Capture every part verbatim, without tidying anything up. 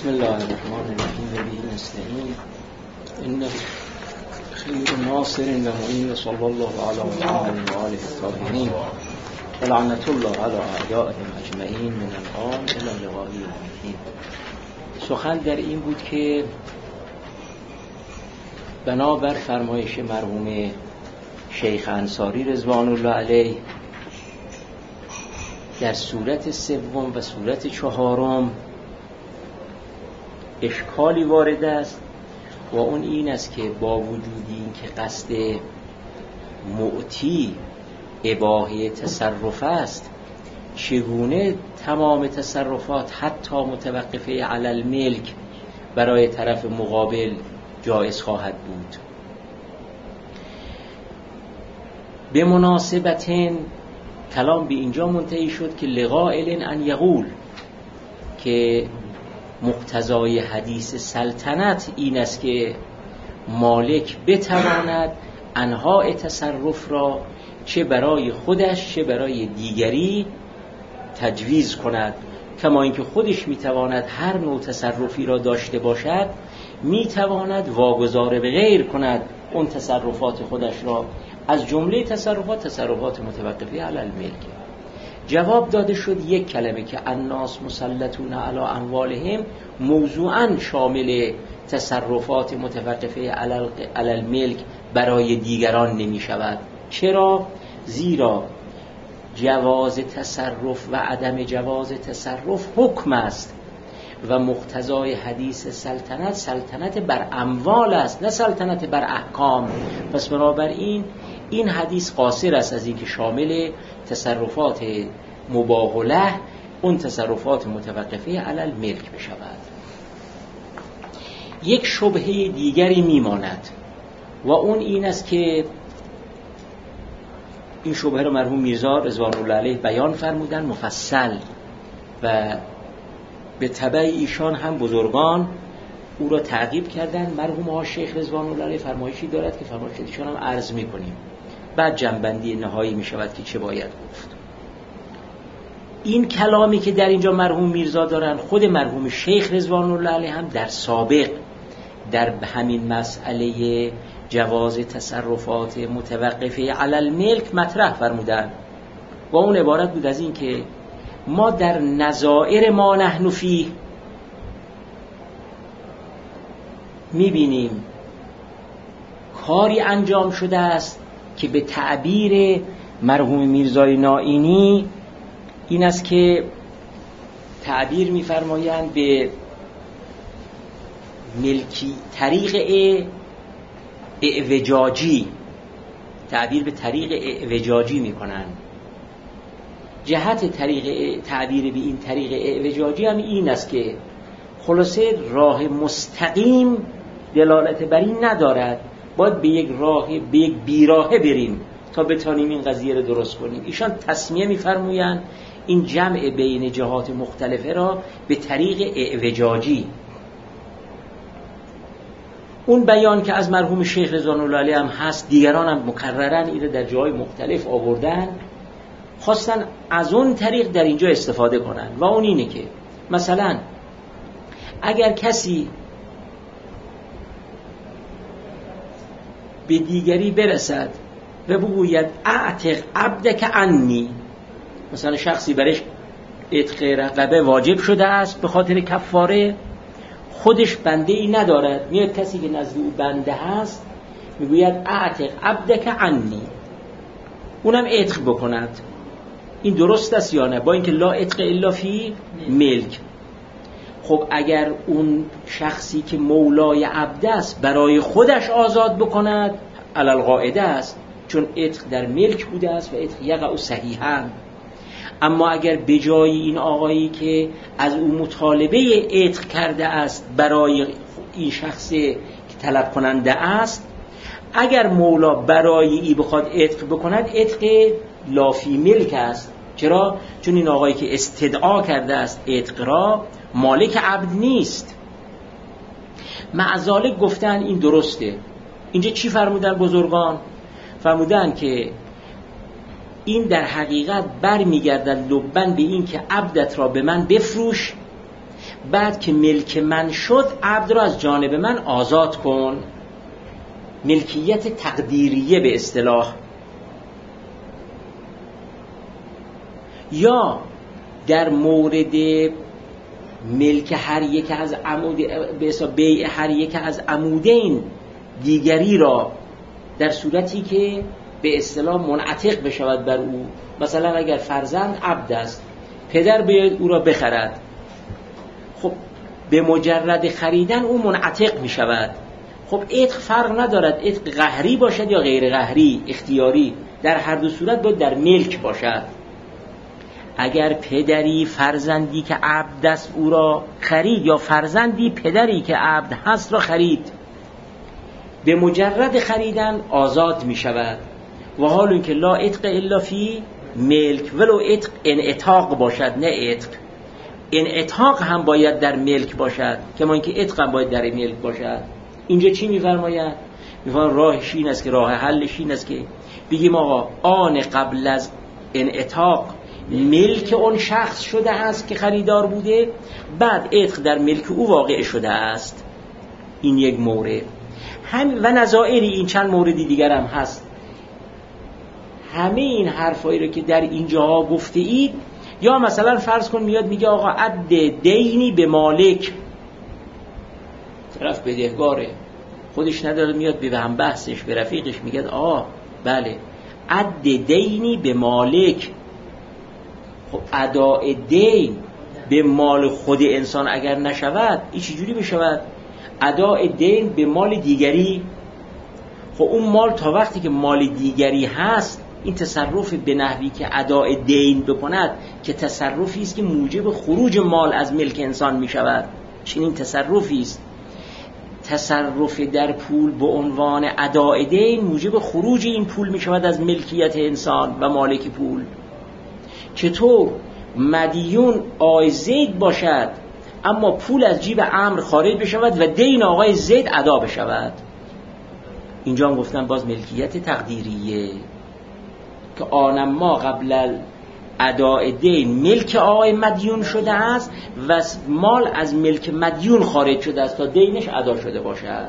بسم الله الرحمن الرحیم و به نستعین ان خیر ناصر و معین صلی الله علی محمد و آله الطاهرین و لعنت الله علی اعدائهم اجمعین من الان الی لقاء الدین. سخن در این بود که بنابر فرمایش مرحوم شیخ انصاری رضوان الله علیه در صورت سوم و صورت چهارم اشکالی وارد است و اون این است که با وجود این که قصد معطی اباحه تصرف است، چگونه تمام تصرفات حتی متوقفه علی الملک برای طرف مقابل جایز خواهد بود؟ به مناسبت کلام به اینجا منتهی شد که لقائل ان یقول که مقتضای حدیث سلطنت این است که مالک بتواند انواع تصرف را چه برای خودش چه برای دیگری تجویز کند، کما اینکه خودش میتواند هر نوع تصرفی را داشته باشد، میتواند واگذار به غیر کند اون تصرفات خودش را، از جمله تصرفات تصرفات متوقفه علی الملک. جواب داده شد یک کلمه که الناس مسلطون علی اموالهم موضوعاً شامل تصرفات متوقفه علی الملک برای دیگران نمی شود. چرا؟ زیرا جواز تصرف و عدم جواز تصرف حکم است و مقتضای حدیث سلطنت سلطنت بر اموال است، نه سلطنت بر احکام. پس بنابراین این حدیث قاصر است از اینکه شامل تصرفات مباح و له اون تصرفات متوقفه علی الملک بشود. یک شبهه دیگری میماند و اون این است که این شبهه را مرحوم میرزا رضوان الله علیه بیان فرمودن مفصل و به تبع ایشان هم بزرگان او را تعقیب کردن. مرحوم ها شیخ رضوان الله علیه فرمایشی دارد که فرمایش ایشان هم عرض میکنیم، بعد جنبندی نهایی میشود که چه باید گفت. این کلامی که در اینجا مرحوم میرزا دارن خود مرحوم شیخ رضوان الله علیه هم در سابق در همین مسئله جواز تصرفات متوقفه علی الملک مطرح فرمودن و اون عبارت بود از این که ما در نظائر ما نحن فیه میبینیم کاری انجام شده است که به تعبیر مرحوم میرزای نائینی این است که تعبیر میفرمایند به ملکی طریق اعوجاجی، تعبیر به طریق اعوجاجی میکنن. جهت طریق تعبیر به این طریق اعوجاجی هم این است که خلاصه راه مستقیم دلالت بر این ندارد، باید به یک راه به یک بیراهه بریم تا بتانیم این قضیه رو درست کنیم. ایشان تسمیه میفرمایند این جمع بین جهات مختلفه را به طریق اعوجاجی. اون بیان که از مرحوم شیخ رضوان الله علیه هم هست، دیگران هم مکررن این رو در جای مختلف آوردن، خواستن از اون طریق در اینجا استفاده کنن و اون اینه که مثلا اگر کسی به دیگری برسد و بگوید اعتق عبدک عنی، مثلا شخصی برش عتق رقبه واجب شده است به خاطر کفاره، خودش بنده ای ندارد، میاد کسی که نزد او بنده هست میگوید اعتق عبدک عنی، اونم عتق بکند. این درست است یا نه؟ با اینکه لا عتق الا فی ملک. خب اگر اون شخصی که مولای عبد است برای خودش آزاد بکند علی القاعده است، چون عتق در ملک بوده است و عتق یقع صحیحا. اما اگر به جای این آقایی که از او مطالبه عتق کرده است برای این شخصی که طلب کننده است، اگر مولا برای ای بخواد عتق بکند، عتق لافی ملک است. چرا؟ چون این آقایی که استدعا کرده است عتق را مالک عبد نیست. معذالک گفتن این درسته. اینجا چی فرمودن بزرگان؟ فرمودن که این در حقیقت بر میگردد لبن به این که عبدت را به من بفروش بعد که ملک من شد عبد را از جانب من آزاد کن. ملکیت تقدیریه به اصطلاح. یا در مورد ملک هر یک از عمود به حساب بیع هر یک از عمودین دیگری را در صورتی که به اصطلاح منعتق بشود بر او. مثلا اگر فرزند عبد است، پدر بیاید او را بخرد، خب به مجرد خریدن او منعتق می شود. خب عتق فرق ندارد، عتق قهری باشد یا غیر قهری، اختیاری، در هر دو صورت باید در ملک باشد. اگر پدری فرزندی که عبد است او را خرید، یا فرزندی پدری که عبد هست را خرید، به مجرد خریدن آزاد می شود. و حال این که لا عتق الا فی ملک، ولو عتق انعتاق باشد، نه عتق. انعتاق هم باید در ملک باشد، کما اینکه عتق هم باید در ملک باشد. اینجا چی می‌فرماید؟ می‌فرماید راهش این است که راه حلش این است که بگیم آقا آن قبل از انعتاق ملک اون شخص شده است که خریدار بوده، بعد عتق در ملک او واقع شده است. این یک مورد. هم و نظائری این چند موردی دیگر هم هست. همه این حرفایی رو که در اینجاها گفته اید، یا مثلا فرض کن میاد میگه آقا عد دینی به مالک، طرف بدهکاره خودش نداره، میاد به هم بحثش به رفیقش میگه آه بله عد دینی به مالک. خب اداء دین به مال خود انسان اگر نشود این چجوری بشود؟ اداء دین به مال دیگری. خب اون مال تا وقتی که مال دیگری هست، این تصرف به نحوی که اداء دین بکند که تصرفی است که موجب خروج مال از ملک انسان می شود. چنین تصرفی است. تصرف در پول به عنوان اداء دین موجب خروج این پول می شود از ملکیت انسان و مالک پول. چطور مدیون آقای زید باشد اما پول از جیب عمرو خارج بشود و دین آقای زید ادا بشود؟ اینجا هم گفتن باز ملکیت تقدیریه که آنم ما قبل اداء دین ملک آقای مدیون شده است و مال از ملک مدیون خارج شده است تا دینش ادا شده باشد.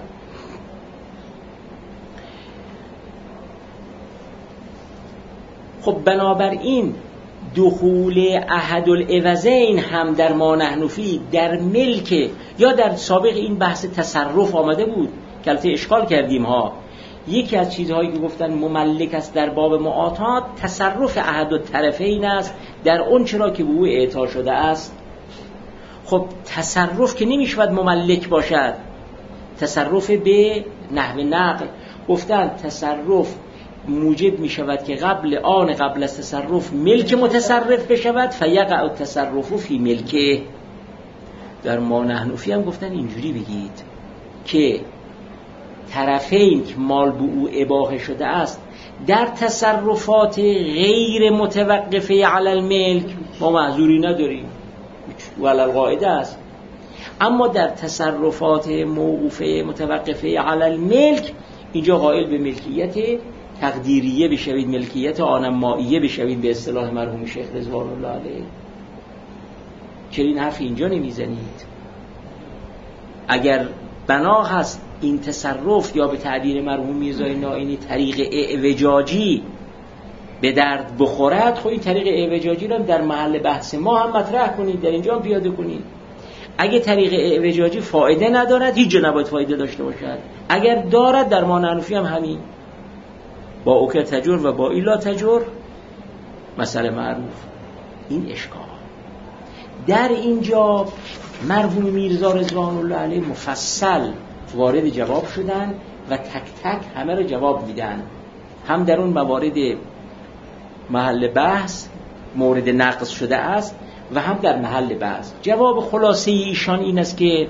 خب بنابراین دخول احد العوضین هم در ما نحن فیه در ملک، یا در سابق این بحث تصرف آمده بود که البته اشکال کردیم ها. یکی از چیزهایی که گفتن مملک است در باب معاطات تصرف احد الطرفین است در اون چرا که به او اعطا شده است. خب تصرف که نمیشود مملک باشد، تصرف به نحو نقل گفتن تصرف موجب می شود که قبل آن قبل از تصرف ملک متصرف بشود فیقع التصرف فی ملکه. در ما نحن فیه هم گفتن اینجوری بگید که طرفین که مال به او اباحه شده است در تصرفات غیر متوقفه علی الملک ما معذوری نداریم و علی القاعده است، اما در تصرفات موقوفه متوقفه علی الملک اینجا قائل به ملکیت تقدیریه بشوید، ملکیت آنمائیه بشوید به اصطلاح مرحوم شیخ رضوان الله علیه. چرا این حرف اینجا نمیزنید؟ اگر بنا هست این تصرف یا به تعبیر مرحوم میرزای نائینی طریق اعوجاجی به درد بخورد، خب این طریق اعوجاجی رو در محل بحث ما هم مطرح کنید، در اینجا هم پیاده کنید. اگه طریق اعوجاجی فایده ندارد هیچ جا نباید فایده داشته باشد، اگر دارد در ما نحنفی هم همین با اوکه تجر و با ایلا تجر مسئله معروف. این اشکال در اینجا مرحوم میرزا رضوان الله علیه مفصل وارد جواب شدن و تک تک همه رو جواب میدن، هم در اون موارد محل بحث مورد نقض شده است و هم در محل بحث. جواب خلاصه ایشان این است که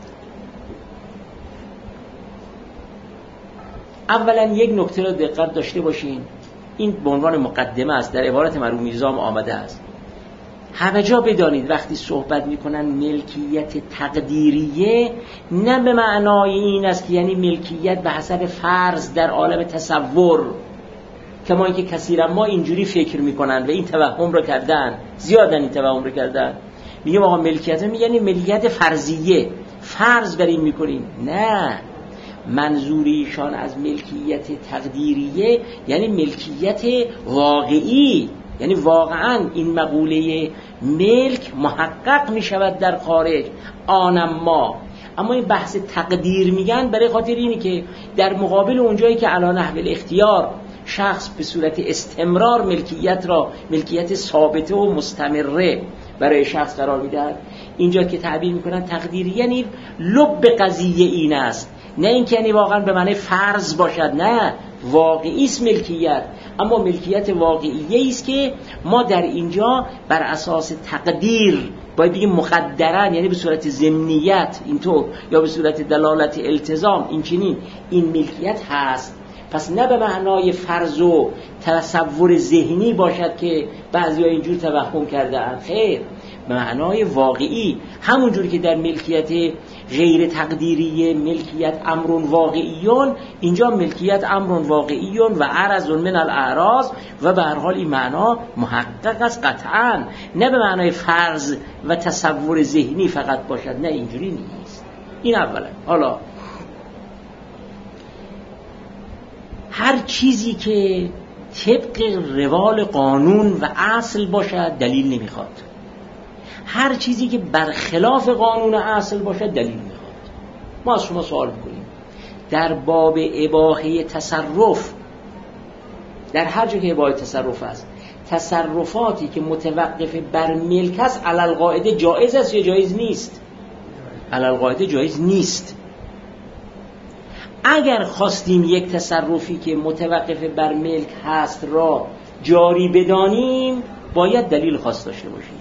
اولا یک نکته را دقت داشته باشین، این به عنوان مقدمه است، در عبارت مرحوم میرزا آمده است. همه جا بدانید وقتی صحبت میکنن ملکیت تقدیریه نه به معنای این است که یعنی ملکیت به حسب فرض در عالم تصور، کما اینکه کثیرا ما اینجوری فکر میکنن و این توهم رو کردن، زیادن این توهم رو کردن میگیم آقا ملکیت میگن ملکیت فرضیه، فرض بر این میکنیم. نه، منظور ایشان از ملکیت تقدیریه یعنی ملکیت واقعی، یعنی واقعا این مقوله ملک محقق میشود در خارج آنم ما. اما این بحث تقدیر میگن برای خاطر اینی که در مقابل اونجایی که علی نحو الاختیار شخص به صورت استمرار ملکیت را ملکیت ثابته و مستمره برای شخص قرار میدهد، اینجا که تعبیر میکنن تقدیر یعنی لب قضیه این است، نه اینکه یعنی واقعا به معنی فرض باشد، نه، واقعی است ملکیت، اما ملکیت واقعیه است که ما در اینجا بر اساس تقدیر باید بگیم مقدرن، یعنی به صورت ضمنیت اینطور یا به صورت دلالت التزام این چنین این ملکیت هست. پس نه به معنای فرض و تصور ذهنی باشد که بعضی‌ها اینجور توهم کرده‌اند، خیر، به معنای واقعی. همونجوری که در ملکیت غیر تقدیری ملکیت امر واقعیون، اینجا ملکیت امر واقعیون و عرض من الاعراض و به هر حال این معنا محقق است قطعاً، نه به معنای فرض و تصور ذهنی فقط باشد، نه اینجوری نیست. این اولا. حالا هر چیزی که طبق روال قانون و اصل باشد دلیل نمیخواد، هر چیزی که برخلاف قانون اصل باشد دلیل میخواد. ما از شما سوال میکنیم در باب اباحه تصرف، در هر جا که اباحه تصرف است، تصرفاتی که متوقف بر ملک است علی القاعده جایز است یا جایز نیست؟ علی القاعده جایز نیست. اگر خواستیم یک تصرفی که متوقف بر ملک هست را جاری بدانیم باید دلیل خاص داشته باشیم.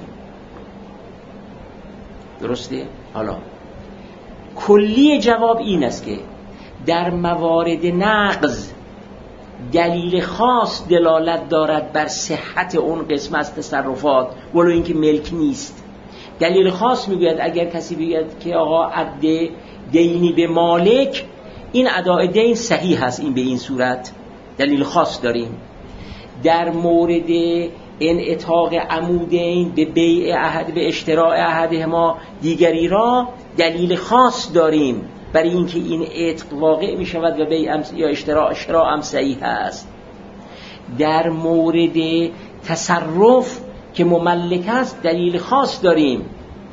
درسته؟ حالا کلی جواب این است که در موارد نقض دلیل خاص دلالت دارد بر صحت اون قسم از تصرفات ولو اینکه ملک نیست. دلیل خاص میگوید اگر کسی بگوید که آقا عد دینی به مالک، این اداء دین صحیح هست، این به این صورت دلیل خاص داریم. در مورد انعتاق عمودین به بیع احد به اشتراء احدهما دیگری را دلیل خاص داریم برای اینکه این عتق واقع می شود و بیع یا اشتراء شراء هم صحیح است. در مورد تصرف که مملک است دلیل خاص داریم.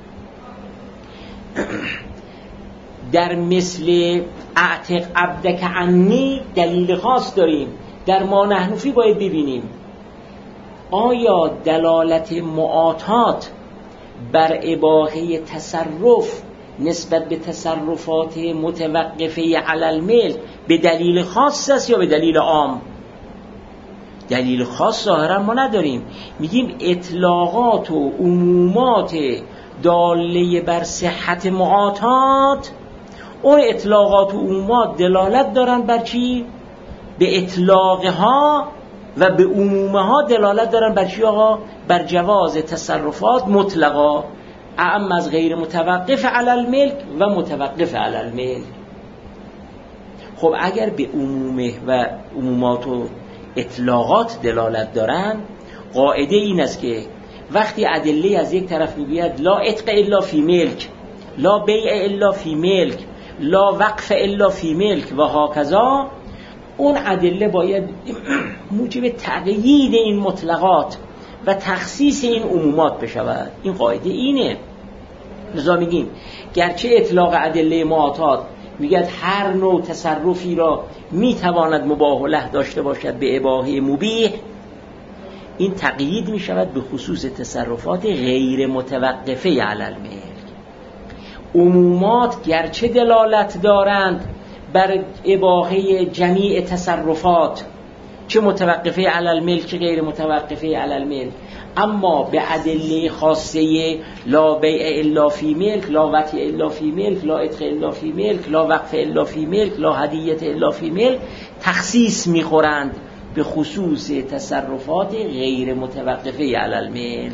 در مثل اعتق عبدک عنی دلیل خاص داریم. در ما نحنفی باید ببینیم آیا دلالت معاطات بر اباحه تصرف نسبت به تصرفات متوقفه علی الملک به دلیل خاص است یا به دلیل عام؟ دلیل خاص ظاهرا ما نداریم. میگیم اطلاقات و عمومات داله بر صحت معاطات، اون اطلاقات و عمومات دلالت دارن بر چی؟ به اطلاقها و به عمومها دلالت دارن بر چی آقا؟ بر جواز تصرفات مطلقا، اعم از غیر متوقف علی الملک و متوقف علی الملک. خب اگر به عمومه و عمومات و اطلاقات دلالت دارن، قاعده این است که وقتی ادله از یک طرف میگوید لا عتق الا فی ملک، لا بیع الا فی ملک، لا وقف الا فی ملک و هاکذا، اون ادله باید موجب تقیید این مطلقات و تخصیص این عمومات بشود. این قاعده اینه. لذا میگیم گرچه اطلاق ادله معاطات میگه هر نوع تصرفی را میتواند مباح و له داشته باشد به اباحه مبیح، این تقیید میشود به خصوص تصرفات غیر متوقفه علی الملک. عمومات گرچه دلالت دارند بر اباحه جمیع تصرفات، چه متوقفه علی الملک چه غیر متوقفه علی الملک، اما به ادله خاصه لا بیع الا فی ملک، لا وطی الا فی ملک، لا عتق الا فی ملک، لا وقف الا فی ملک، لا هدیت الا فی ملک تخصیص میخورند به خصوص تصرفات غیر متوقفه علی الملک.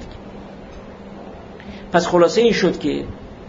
پس خلاصه این شد که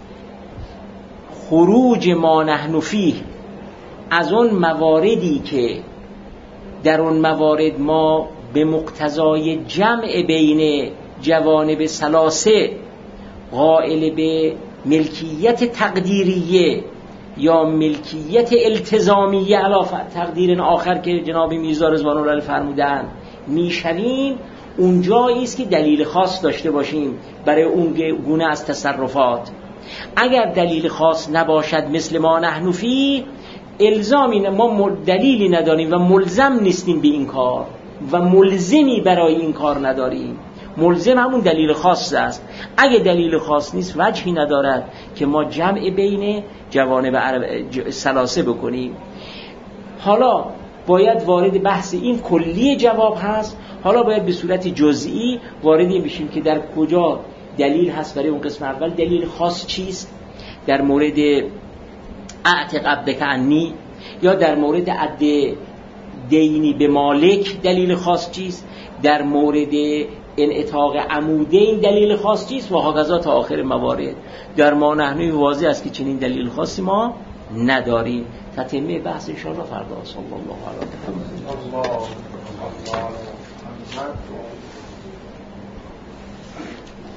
خروج ما نحن فیه از اون مواردی که در اون موارد ما به مقتضای جمع بین جوانب ثلاثه قائل به ملکیت تقدیریه یا ملکیت التزامیه علاوه تقدیر آخر که جناب میرزا رضوان الله فرمودن میشویم، اونجایی است که دلیل خاص داشته باشیم برای اون گونه از تصرفات. اگر دلیل خاص نباشد مثل ما نحن فی، الزامی ما دلیلی نداریم و ملزم نیستیم به این کار و ملزمی برای این کار نداریم. ملزم همون دلیل خاص است. اگه دلیل خاص نیست وجهی ندارد که ما جمع بین جوانب ثلاثه بکنیم. حالا باید وارد بحث این کلی جواب هست، حالا باید به صورت جزئی وارد این بشیم که در کجا دلیل هست برای اون قسم اول. دلیل خاص چیست؟ در مورد اعتق عبدک عنی یا در مورد عد دینی به مالک دلیل خاص چیست؟ در مورد انعتاق عمودین دلیل خاص چیست؟ و هاکذا تا آخر موارد. در ما نحنوی واضح است که چنین دلیل خاصی ما نداریم. تتمه بحث ان شاء الله فردا. صلی الله علیه و آله.